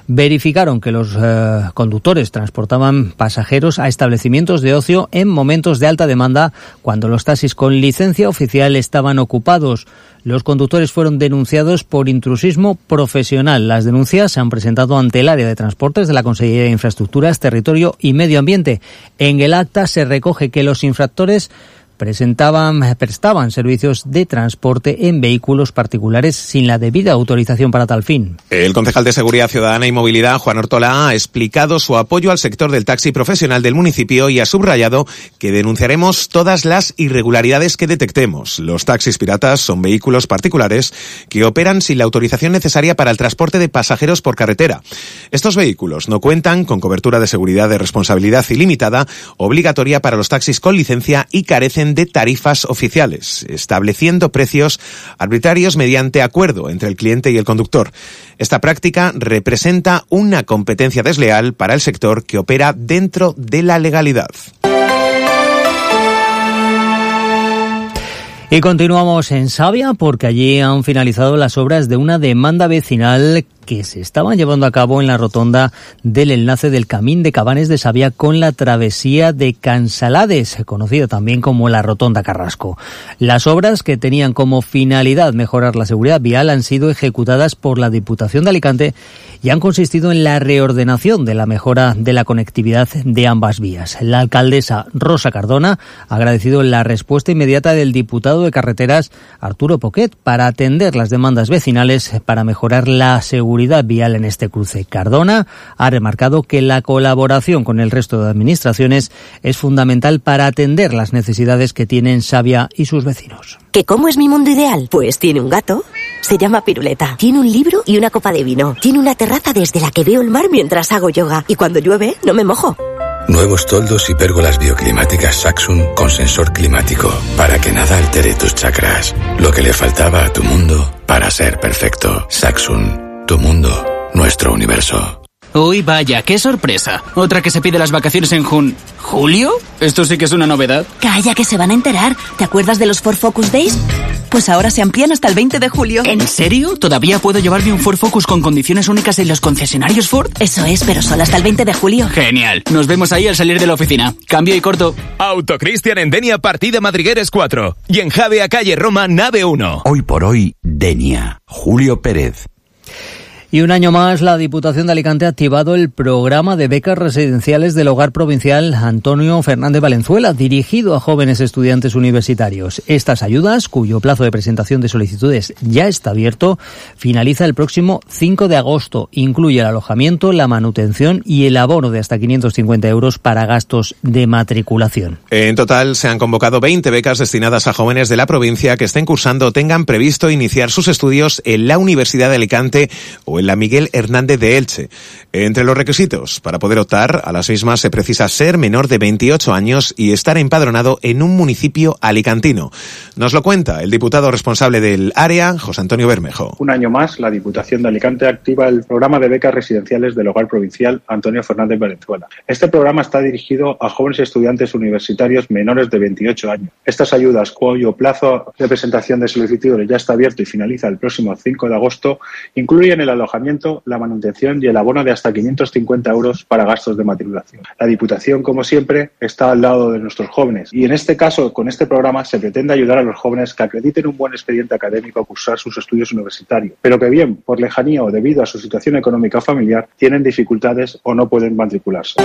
verificaron que los conductores transportaban pasajeros a establecimientos de ocio en momentos de alta demanda, cuando los taxis con licencia oficial estaban ocupados. Los conductores fueron denunciados por intrusismo profesional. Las denuncias se han presentado ante el área de transportes de la Consellería de Infraestructuras, Territorio y Medio Ambiente. En el acta se recoge que los infractores prestaban servicios de transporte en vehículos particulares sin la debida autorización para tal fin. El concejal de Seguridad Ciudadana y Movilidad, Juan Ortola, ha explicado su apoyo al sector del taxi profesional del municipio y ha subrayado que denunciaremos todas las irregularidades que detectemos. Los taxis piratas son vehículos particulares que operan sin la autorización necesaria para el transporte de pasajeros por carretera. Estos vehículos no cuentan con cobertura de seguridad de responsabilidad ilimitada, obligatoria para los taxis con licencia, y carecen de tarifas oficiales, estableciendo precios arbitrarios mediante acuerdo entre el cliente y el conductor. Esta práctica representa una competencia desleal para el sector que opera dentro de la legalidad. Y continuamos en Savia, porque allí han finalizado las obras de una demanda vecinal que se estaban llevando a cabo en la rotonda del enlace del Camín de Cabanes de Savia con la travesía de Cansalades, conocida también como la Rotonda Carrasco. Las obras, que tenían como finalidad mejorar la seguridad vial, han sido ejecutadas por la Diputación de Alicante y han consistido en la reordenación de la mejora de la conectividad de ambas vías. La alcaldesa Rosa Cardona ha agradecido la respuesta inmediata del diputado de Carreteras, Arturo Poquet, para atender las demandas vecinales para mejorar la seguridad vial en este cruce. Cardona ha remarcado que la colaboración con el resto de administraciones es fundamental para atender las necesidades que tienen Savia y sus vecinos. ¿Que cómo es mi mundo ideal? Pues tiene un gato, se llama Piruleta, tiene un libro y una copa de vino, tiene una terraza desde la que veo el mar mientras hago yoga, y cuando llueve no me mojo. Nuevos toldos y pérgolas bioclimáticas Saxum con sensor climático para que nada altere tus chakras. Lo que le faltaba a tu mundo para ser perfecto. Saxum, tu mundo, nuestro universo. Uy, vaya, qué sorpresa. Otra que se pide las vacaciones en ¿Julio? Esto sí que es una novedad. Calla, que se van a enterar. ¿Te acuerdas de los Ford Focus Days? Pues ahora se amplían hasta el 20 de julio. ¿En serio? ¿Todavía puedo llevarme un Ford Focus con condiciones únicas en los concesionarios Ford? Eso es, pero solo hasta el 20 de julio. Genial. Nos vemos ahí al salir de la oficina. Cambio y corto. Autocristian en Denia, partida Madrigueres 4. Y en Javea, calle Roma, nave 1. Hoy por hoy, Denia. Julio Pérez. Y un año más, la Diputación de Alicante ha activado el programa de becas residenciales del Hogar Provincial Antonio Fernández Valenzuela, dirigido a jóvenes estudiantes universitarios. Estas ayudas, cuyo plazo de presentación de solicitudes ya está abierto, finaliza el próximo 5 de agosto. Incluye el alojamiento, la manutención y el abono de hasta 550 euros para gastos de matriculación. En total, se han convocado 20 becas destinadas a jóvenes de la provincia que estén cursando o tengan previsto iniciar sus estudios en la Universidad de Alicante o en la Miguel Hernández de Elche. Entre los requisitos para poder optar a las mismas se precisa ser menor de 28 años y estar empadronado en un municipio alicantino. Nos lo cuenta el diputado responsable del área, José Antonio Bermejo. Un año más, la Diputación de Alicante activa el programa de becas residenciales del Hogar Provincial Antonio Fernández Valenzuela. Este programa está dirigido a jóvenes estudiantes universitarios menores de 28 años. Estas ayudas, cuyo plazo de presentación de solicitudes ya está abierto y finaliza el próximo 5 de agosto, incluyen el alojamiento, la manutención y el abono de hasta 550 euros para gastos de matriculación. La Diputación, como siempre, está al lado de nuestros jóvenes y en este caso, con este programa, se pretende ayudar a los jóvenes que acrediten un buen expediente académico a cursar sus estudios universitarios, pero que bien por lejanía o debido a su situación económica o familiar tienen dificultades o no pueden matricularse.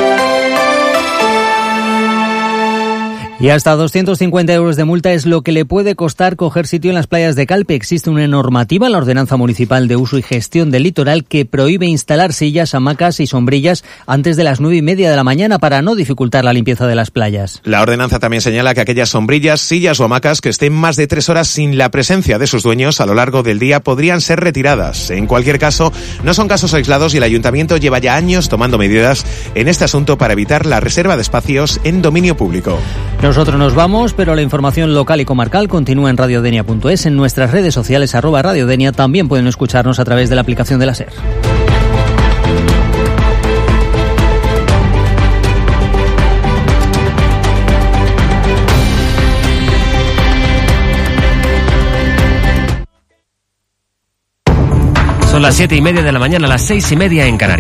Y hasta 250 euros de multa es lo que le puede costar coger sitio en las playas de Calpe. Existe una normativa, la Ordenanza Municipal de Uso y Gestión del Litoral, que prohíbe instalar sillas, hamacas y sombrillas antes de las 9:30 de la mañana para no dificultar la limpieza de las playas. La ordenanza también señala que aquellas sombrillas, sillas o hamacas que estén más de 3 horas sin la presencia de sus dueños a lo largo del día podrían ser retiradas. En cualquier caso, no son casos aislados y el Ayuntamiento lleva ya años tomando medidas en este asunto para evitar la reserva de espacios en dominio público. Nosotros nos vamos, pero la información local y comarcal continúa en radiodenia.es, en nuestras redes sociales @radiodenia. También pueden escucharnos a través de la aplicación de la SER. Son las 7:30 de la mañana, las 6:30 en Canarias.